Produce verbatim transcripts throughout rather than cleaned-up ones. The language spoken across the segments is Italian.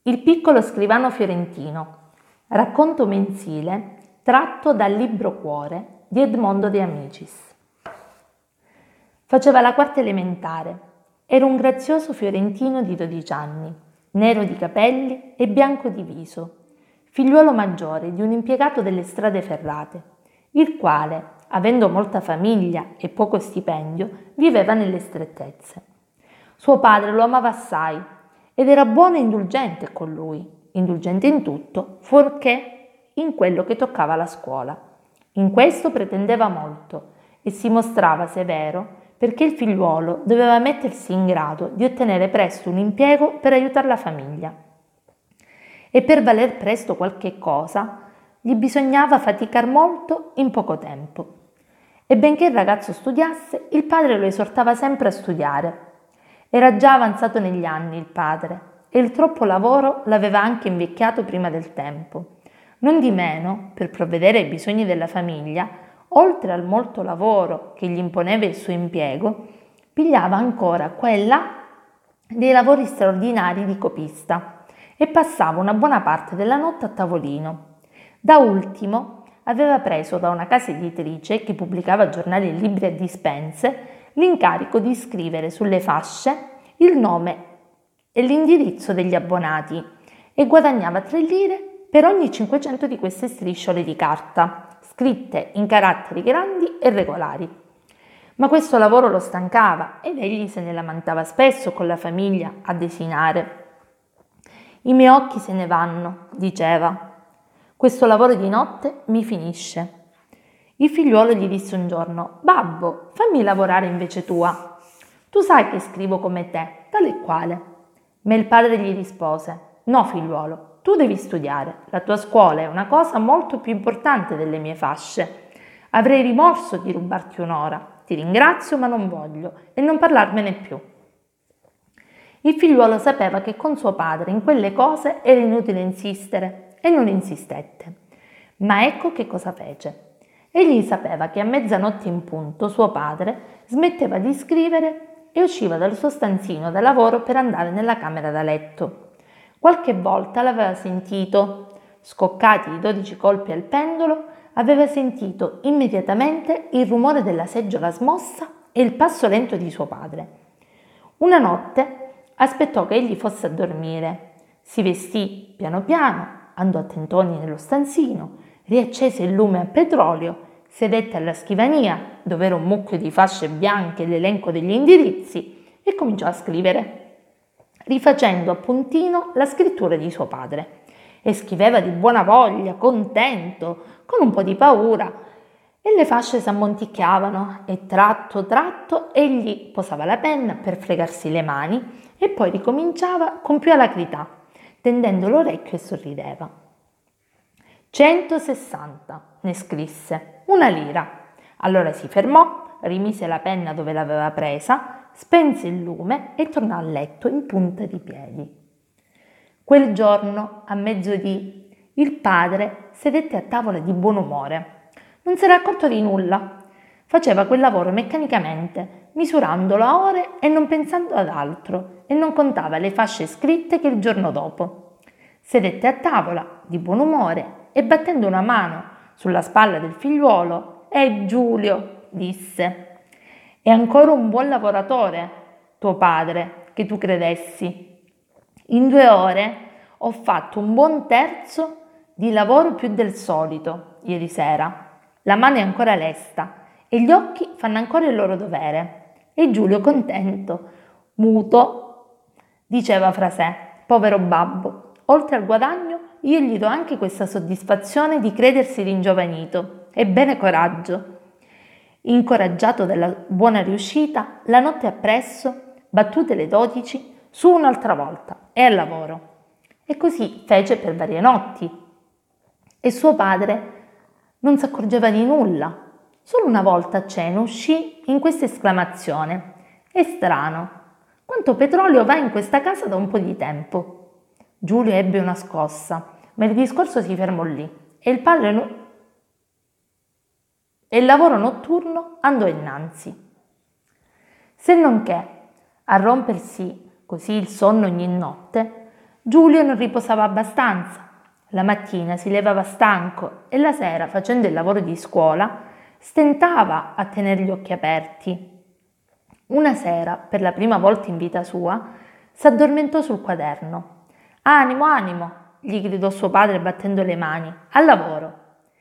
Il piccolo scrivano fiorentino, racconto mensile tratto dal libro Cuore di Edmondo De Amicis. Faceva la quarta elementare. Era un grazioso fiorentino di dodici anni, nero di capelli e bianco di viso, figliuolo maggiore di un impiegato delle strade ferrate, il quale, avendo molta famiglia e poco stipendio, viveva nelle strettezze. Suo padre lo amava assai ed era buono e indulgente con lui, indulgente in tutto, fuorché in quello che toccava la scuola. In questo pretendeva molto e si mostrava severo perché il figliuolo doveva mettersi in grado di ottenere presto un impiego per aiutare la famiglia. E per valer presto qualche cosa gli bisognava faticar molto in poco tempo. E benché il ragazzo studiasse, il padre lo esortava sempre a studiare. Era già avanzato negli anni il padre e il troppo lavoro l'aveva anche invecchiato prima del tempo. Non di meno, per provvedere ai bisogni della famiglia, oltre al molto lavoro che gli imponeva il suo impiego, pigliava ancora qua e là dei lavori straordinari di copista e passava una buona parte della notte a tavolino. Da ultimo aveva preso da una casa editrice che pubblicava giornali e libri a dispense l'incarico di scrivere sulle fasce il nome e l'indirizzo degli abbonati e guadagnava tre lire per ogni cinquecento di queste strisciole di carta, scritte in caratteri grandi e regolari. Ma questo lavoro lo stancava ed egli se ne lamentava spesso con la famiglia a desinare. I miei occhi se ne vanno, diceva. Questo lavoro di notte mi finisce. Il figliuolo gli disse un giorno: «Babbo, fammi lavorare invece tua. Tu sai che scrivo come te, tale e quale». Ma il padre gli rispose: «No, figliuolo, tu devi studiare. La tua scuola è una cosa molto più importante delle mie fasce. Avrei rimorso di rubarti un'ora. Ti ringrazio, ma non voglio, e non parlarmene più». Il figliuolo sapeva che con suo padre in quelle cose era inutile insistere e non insistette. Ma ecco che cosa fece. Egli sapeva che a mezzanotte in punto suo padre smetteva di scrivere e usciva dal suo stanzino da lavoro per andare nella camera da letto. Qualche volta l'aveva sentito, scoccati i dodici colpi al pendolo, aveva sentito immediatamente il rumore della seggiola smossa e il passo lento di suo padre. Una notte aspettò che egli fosse a dormire, si vestì piano piano, andò a tentoni nello stanzino, riaccese il lume a petrolio, sedette alla scrivania, dove era un mucchio di fasce bianche e l'elenco degli indirizzi, e cominciò a scrivere, rifacendo a puntino la scrittura di suo padre. E scriveva di buona voglia, contento, con un po' di paura, e le fasce s'ammonticchiavano, e tratto tratto egli posava la penna per fregarsi le mani, e poi ricominciava con più alacrità, tendendo l'orecchio e sorrideva. centosessanta, ne scrisse, una lira. Allora si fermò, rimise la penna dove l'aveva presa, spense il lume e tornò a letto in punta di piedi. Quel giorno, a mezzodì, il padre sedette a tavola di buon umore. Non si era accorto di nulla. Faceva quel lavoro meccanicamente, misurandolo a ore e non pensando ad altro, e non contava le fasce scritte che il giorno dopo. Sedette a tavola, di buon umore, e battendo una mano sulla spalla del figliuolo: «Eh, Giulio», disse, «è ancora un buon lavoratore, tuo padre, che tu credessi. In due ore ho fatto un buon terzo di lavoro più del solito ieri sera. La mano è ancora lesta e gli occhi fanno ancora il loro dovere». E Giulio, contento, muto, diceva fra sé: «Povero babbo, oltre al guadagno io gli do anche questa soddisfazione di credersi ringiovanito. Ebbene coraggio». Incoraggiato dalla buona riuscita, la notte appresso, battute le dodici, su un'altra volta e al lavoro. E così fece per varie notti. E suo padre non si accorgeva di nulla. Solo una volta a cena uscì in questa esclamazione: «È strano, quanto petrolio va in questa casa da un po' di tempo». Giulio ebbe una scossa, ma il discorso si fermò lì e il padre no- e il lavoro notturno andò innanzi. Se non che, a rompersi così il sonno ogni notte, Giulio non riposava abbastanza. La mattina si levava stanco e la sera, facendo il lavoro di scuola, stentava a tenere gli occhi aperti. Una sera, per la prima volta in vita sua, s'addormentò sul quaderno. «Animo, animo!» gli gridò suo padre battendo le mani. «Al lavoro!»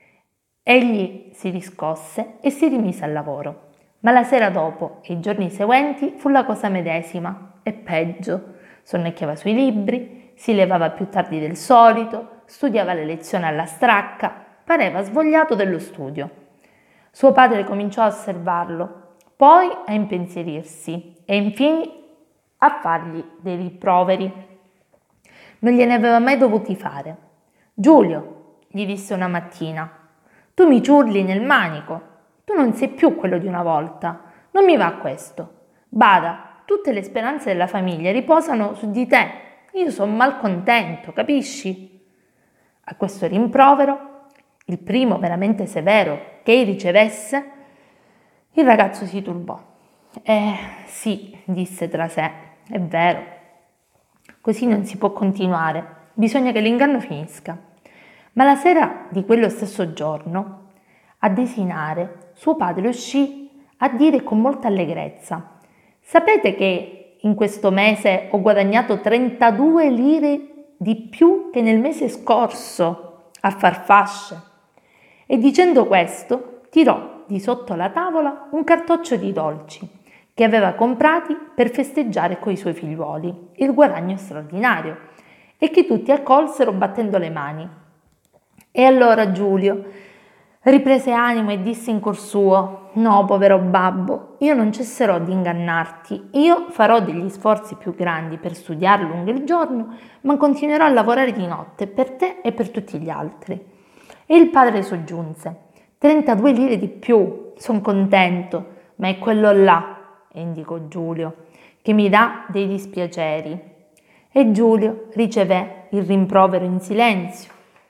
Egli si riscosse e si rimise al lavoro. Ma la sera dopo e i giorni seguenti fu la cosa medesima, e peggio. Sonnecchiava sui libri, si levava più tardi del solito, studiava le lezioni alla stracca, pareva svogliato dello studio. Suo padre cominciò a osservarlo, poi a impensierirsi e infine a fargli dei rimproveri. Non gliene aveva mai dovuti fare. «Giulio», gli disse una mattina, «tu mi ciurli nel manico. Tu non sei più quello di una volta. Non mi va questo. Bada, tutte le speranze della famiglia riposano su di te. Io sono malcontento, capisci?» A questo rimprovero, il primo veramente severo che egli ricevesse, il ragazzo si turbò. «Eh, sì», disse tra sé, «è vero. Così non si può continuare. Bisogna che l'inganno finisca». Ma la sera di quello stesso giorno, a desinare, suo padre uscì a dire con molta allegrezza: «Sapete che in questo mese ho guadagnato trentadue lire di più che nel mese scorso a far fasce?» E dicendo questo tirò di sotto la tavola un cartoccio di dolci che aveva comprati per festeggiare coi suoi figliuoli il guadagno straordinario e che tutti accolsero battendo le mani. E allora Giulio riprese animo e disse in cuor suo: «No, povero babbo, io non cesserò di ingannarti. Io farò degli sforzi più grandi per studiare lungo il giorno, ma continuerò a lavorare di notte per te e per tutti gli altri». E il padre soggiunse: «trentadue lire di più, son contento, ma è quello là», indicò Giulio, «che mi dà dei dispiaceri». E Giulio ricevé il rimprovero in silenzio,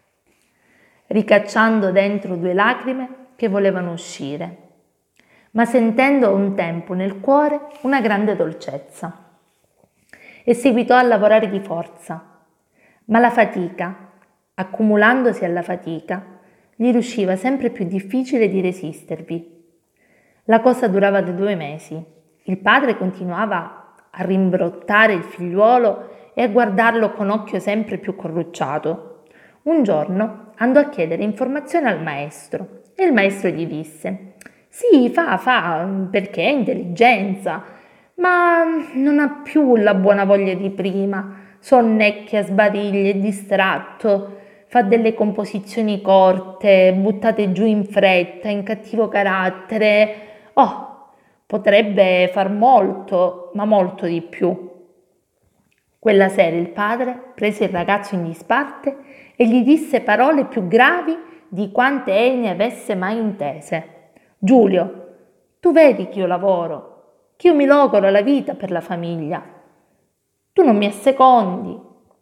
ricacciando dentro due lacrime che volevano uscire, ma sentendo a un tempo nel cuore una grande dolcezza. E seguitò a lavorare di forza, ma la fatica, accumulandosi alla fatica, gli riusciva sempre più difficile di resistervi. La cosa durava da due mesi. Il padre continuava a rimbrottare il figliuolo e a guardarlo con occhio sempre più corrucciato. Un giorno andò a chiedere informazioni al maestro e il maestro gli disse: «Sì, fa, fa, perché è intelligenza, ma non ha più la buona voglia di prima, sonnecchia, sbadiglia, è distratto, fa delle composizioni corte, buttate giù in fretta, in cattivo carattere. Oh, potrebbe far molto, ma molto di più». Quella sera il padre prese il ragazzo in disparte e gli disse parole più gravi di quante egli ne avesse mai intese. «Giulio, tu vedi che io lavoro, che io mi logoro la vita per la famiglia. Tu non mi assecondi.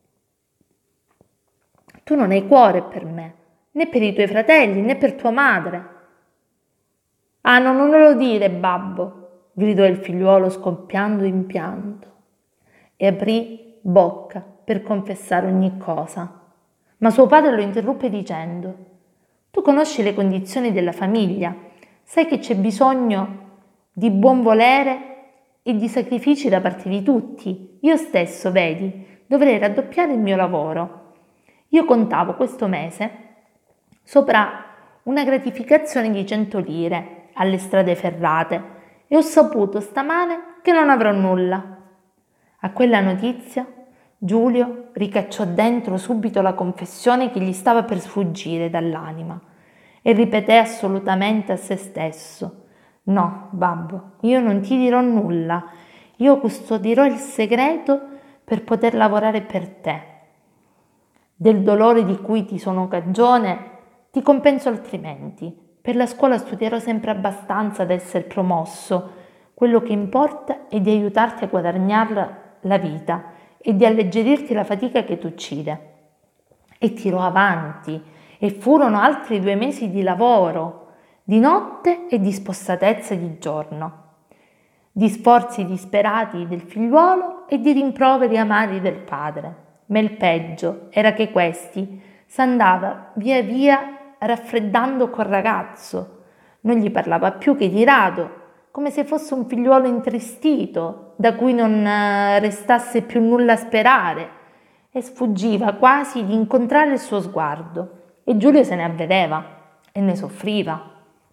Tu non hai cuore per me, né per i tuoi fratelli, né per tua madre». «Ah, no, non lo dire, babbo», gridò il figliuolo scoppiando in pianto e aprì bocca per confessare ogni cosa. Ma suo padre lo interruppe dicendo: «Tu conosci le condizioni della famiglia, sai che c'è bisogno di buon volere e di sacrifici da parte di tutti. Io stesso, vedi, dovrei raddoppiare il mio lavoro. Io contavo questo mese sopra una gratificazione di cento lire alle strade ferrate e ho saputo stamane che non avrò nulla». A quella notizia Giulio ricacciò dentro subito la confessione che gli stava per sfuggire dall'anima e ripeté assolutamente a se stesso: «No, babbo, io non ti dirò nulla, io custodirò il segreto per poter lavorare per te. Del dolore di cui ti sono cagione ti compenso altrimenti. Per la scuola studierò sempre abbastanza da essere promosso. Quello che importa è di aiutarti a guadagnare la vita e di alleggerirti la fatica che ti uccide». E tirò avanti, e furono altri due mesi di lavoro, di notte e di spossatezza di giorno, di sforzi disperati del figliuolo e di rimproveri amari del padre. ma il peggio era che questi s'andava via via raffreddando col ragazzo. Non gli parlava più che di rado, come se fosse un figliuolo intristito, da cui non restasse più nulla a sperare, e sfuggiva quasi di incontrare il suo sguardo, e Giulio se ne avvedeva e ne soffriva.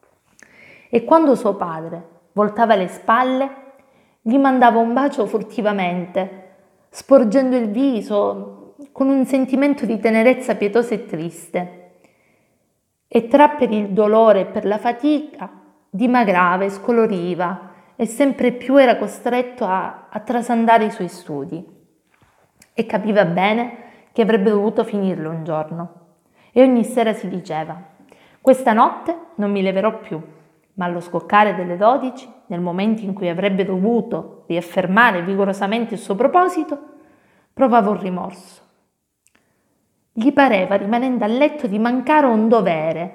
E quando suo padre voltava le spalle, gli mandava un bacio furtivamente, sporgendo il viso con un sentimento di tenerezza pietosa e triste. E tra per il dolore e per la fatica dimagrava e scoloriva e sempre più era costretto a, a trasandare i suoi studi. E capiva bene che avrebbe dovuto finirlo un giorno. E ogni sera si diceva: questa notte non mi leverò più. Ma allo scoccare delle dodici, nel momento in cui avrebbe dovuto riaffermare vigorosamente il suo proposito, provava un rimorso. Gli pareva, rimanendo a letto, di mancare un dovere,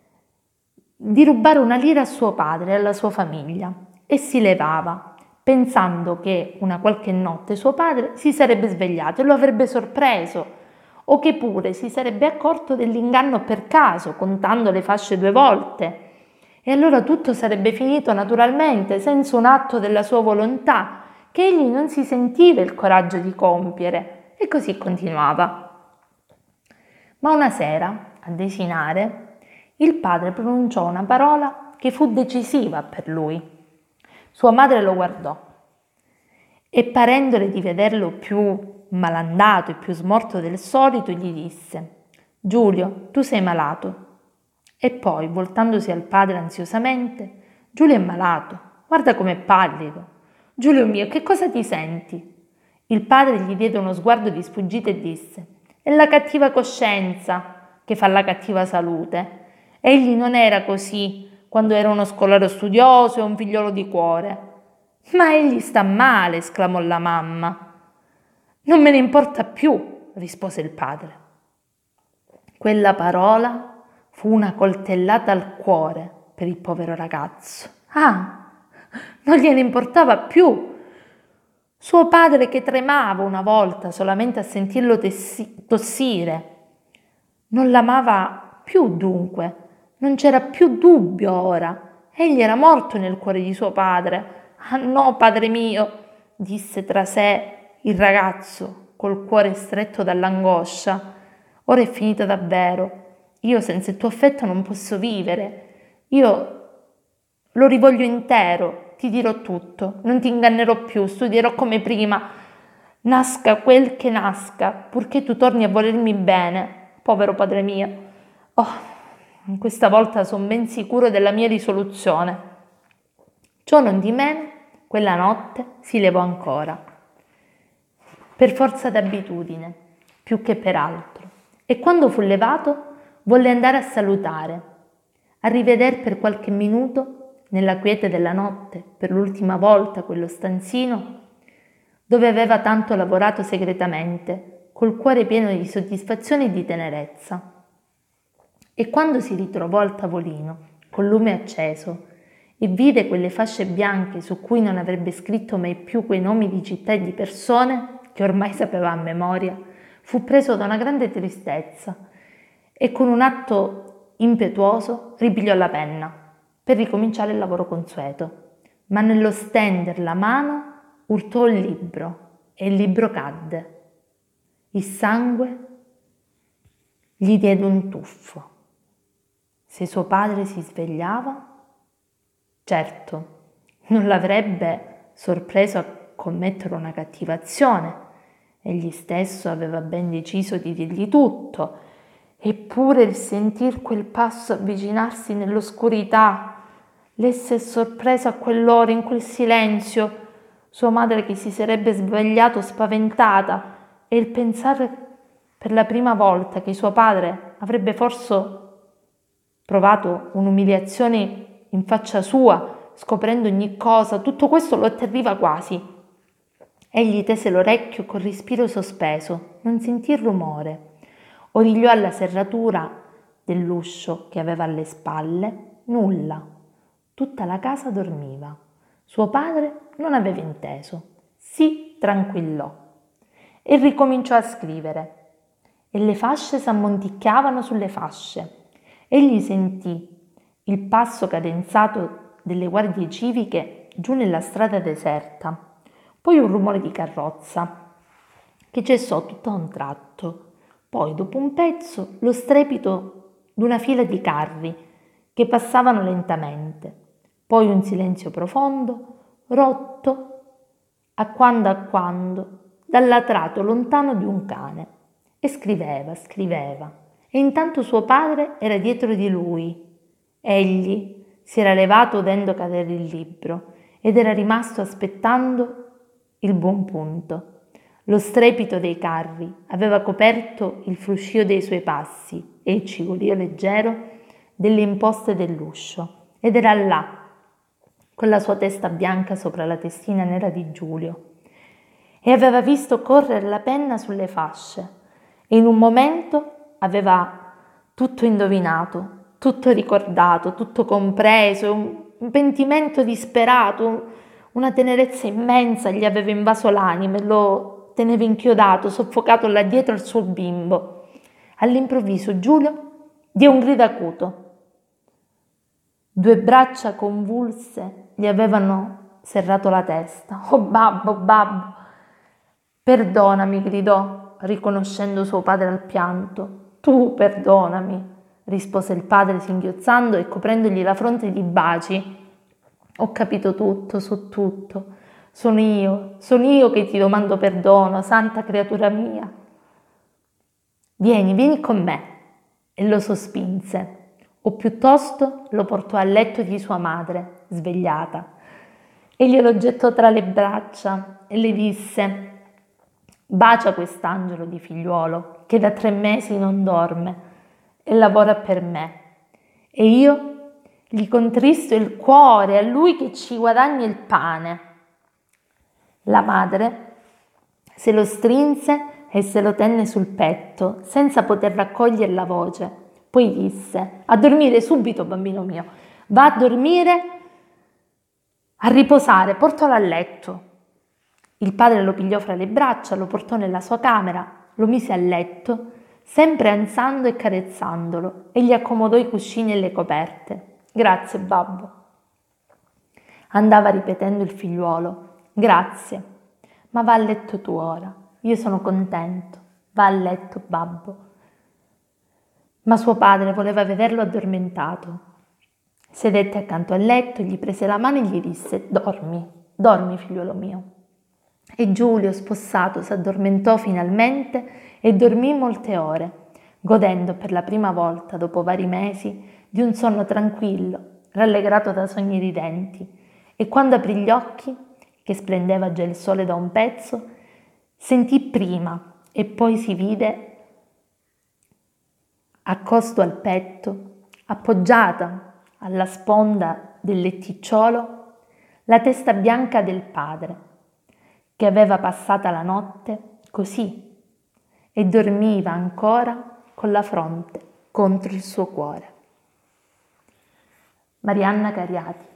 di rubare una lira a suo padre e alla sua famiglia, e si levava, pensando che una qualche notte suo padre si sarebbe svegliato e lo avrebbe sorpreso, o che pure si sarebbe accorto dell'inganno per caso, contando le fasce due volte. E allora tutto sarebbe finito naturalmente, senza un atto della sua volontà, che egli non si sentiva il coraggio di compiere, e così continuava. Ma una sera, a desinare, il padre pronunciò una parola che fu decisiva per lui. Sua madre lo guardò e, parendole di vederlo più malandato e più smorto del solito, gli disse: «Giulio, tu sei malato». E poi, voltandosi al padre ansiosamente: «Giulio è malato, guarda com'è pallido. Giulio mio, che cosa ti senti?» Il padre gli diede uno sguardo di sfuggita e disse: «È la cattiva coscienza che fa la cattiva salute. Egli non era così quando era uno scolaro studioso e un figliolo di cuore». «Ma egli sta male», esclamò la mamma. «Non me ne importa più», rispose il padre. Quella parola fu una coltellata al cuore per il povero ragazzo. Ah, non gliene importava più. Suo padre, che tremava una volta solamente a sentirlo tessi- tossire, non l'amava più dunque, non c'era più dubbio ora. Egli era morto nel cuore di suo padre. «Ah no, padre mio», disse tra sé il ragazzo, col cuore stretto dall'angoscia, «ora è finita davvero. Io senza il tuo affetto non posso vivere. Io lo rivoglio intero, ti dirò tutto, non ti ingannerò più, studierò come prima, nasca quel che nasca, purché tu torni a volermi bene, povero padre mio. Oh, questa volta sono ben sicuro della mia risoluzione». Ciò non di meno, quella notte si levò ancora, per forza d'abitudine, più che per altro, e quando fu levato volle andare a salutare, a riveder per qualche minuto, nella quiete della notte, per l'ultima volta quello stanzino dove aveva tanto lavorato segretamente, col cuore pieno di soddisfazione e di tenerezza. E quando si ritrovò al tavolino, col lume acceso, e vide quelle fasce bianche su cui non avrebbe scritto mai più quei nomi di città e di persone che ormai sapeva a memoria, fu preso da una grande tristezza e con un atto impetuoso ripigliò la penna per ricominciare il lavoro consueto. Ma nello stender la mano urtò il libro e il libro cadde. Il sangue gli diede un tuffo. Se suo padre si svegliava, certo, non l'avrebbe sorpreso a commettere una cattiva azione. Egli stesso aveva ben deciso di dirgli tutto. Eppure il sentir quel passo avvicinarsi nell'oscurità, l'essere sorpreso a quell'ora, in quel silenzio, sua madre che si sarebbe svegliato spaventata, e il pensare per la prima volta che suo padre avrebbe forse provato un'umiliazione in faccia sua, scoprendo ogni cosa, tutto questo lo atterriva quasi. Egli tese l'orecchio col respiro sospeso, non sentì il rumore. Origliò alla serratura dell'uscio che aveva alle spalle, nulla. Tutta la casa dormiva. Suo padre non aveva inteso. Si tranquillò. e ricominciò a scrivere. E le fasce s'ammonticchiavano sulle fasce. Egli sentì il passo cadenzato delle guardie civiche giù nella strada deserta, poi un rumore di carrozza che cessò tutto a un tratto, poi dopo un pezzo lo strepito di una fila di carri che passavano lentamente, poi un silenzio profondo, rotto a quando a quando dal latrato lontano di un cane. E scriveva, scriveva, e intanto suo padre era dietro di lui. Egli si era levato udendo cadere il libro ed era rimasto aspettando il buon punto. Lo strepito dei carri aveva coperto il fruscio dei suoi passi e il cigolio leggero delle imposte dell'uscio, ed era là, con la sua testa bianca sopra la testina nera di Giulio, e aveva visto correre la penna sulle fasce, e in un momento aveva tutto indovinato, tutto ricordato, tutto compreso, un, un pentimento disperato, una tenerezza immensa gli aveva invaso l'anima e lo teneva inchiodato, soffocato là dietro al suo bimbo. All'improvviso Giulio diede un grido acuto. Due braccia convulse gli avevano serrato la testa. «Oh babbo, babbo!» «Perdonami», gridò, riconoscendo suo padre al pianto. «Tu perdonami», rispose il padre singhiozzando e coprendogli la fronte di baci. «Ho capito tutto, so tutto. Sono io, sono io che ti domando perdono, santa creatura mia. Vieni, vieni con me». E lo sospinse, o piuttosto lo portò al letto di sua madre, svegliata, e glielo gettò tra le braccia e le disse: «Bacia quest'angelo di figliuolo che da tre mesi non dorme e lavora per me, e io gli contristo il cuore a lui che ci guadagna il pane». La madre se lo strinse e se lo tenne sul petto senza poter raccogliere la voce. Poi disse: «A dormire subito, bambino mio, va a dormire, a riposare, portalo a letto». Il padre lo pigliò fra le braccia, lo portò nella sua camera, lo mise a letto, sempre ansando e carezzandolo, e gli accomodò i cuscini e le coperte. «Grazie, babbo», andava ripetendo il figliuolo. «Grazie, ma va a letto tu ora, io sono contento, va a letto, babbo». Ma suo padre voleva vederlo addormentato. Sedette accanto al letto, gli prese la mano e gli disse: «Dormi, dormi, figliuolo mio». E Giulio, spossato, s'addormentò finalmente e dormì molte ore, godendo per la prima volta, dopo vari mesi, di un sonno tranquillo, rallegrato da sogni ridenti. E quando aprì gli occhi, che splendeva già il sole da un pezzo, sentì prima e poi si vide accosto al petto, appoggiata alla sponda del letticciolo, la testa bianca del padre, che aveva passata la notte così e dormiva ancora con la fronte contro il suo cuore. Marianna Cariati.